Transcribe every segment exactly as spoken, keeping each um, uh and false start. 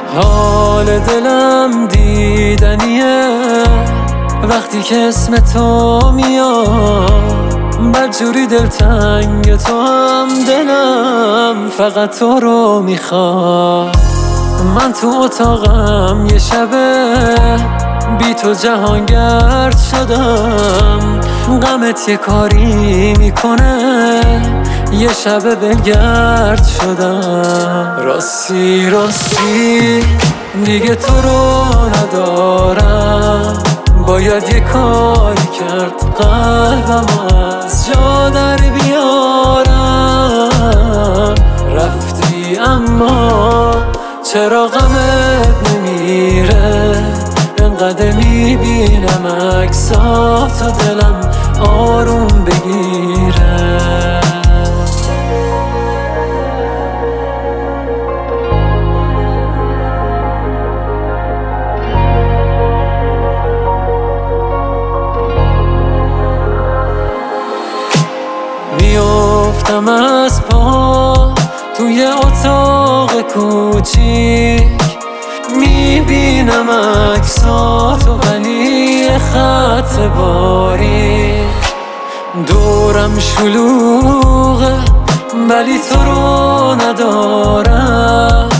حال دلم دیدنیه وقتی که اسم تو میاد، بدجوری دلتنگ تو هم دلم فقط تو رو میخواد. من تو اتاقم یه شبه بی تو جهانگرد شدم، غمت یه کاری میکنه یه شبه بلگرد شدم. راستی راستی دیگه تو رو ندارم، باید یه کاری کرد قلبم از جا در بیارم. رفتی اما چرا غمت نمیره، انقدر میبینم عکسات و دلم آروم بگیره. میافتم از پا توی اتاق کوچیک، میبینم عکساتو ولی خط باریک. دورم شلوغه ولی تو رو ندارم،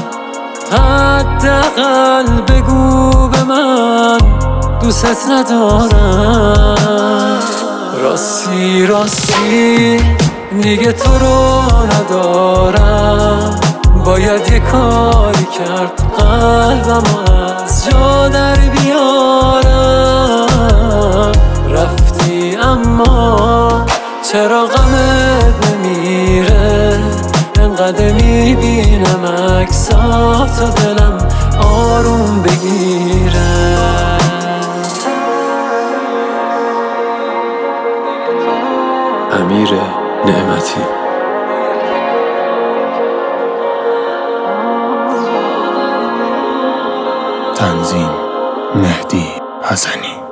حداقل بگو به من دوست ندارم. راستی راستی دیگه تو رو ندارم، باید یه کاری کرد قلبم از جا در بیارم. رفتی اما چرا غمت نمیره، انقدر میبینم عکسات و دلم آروم بگیره. امیر نعمتی. تنظیم مهدی حسنی.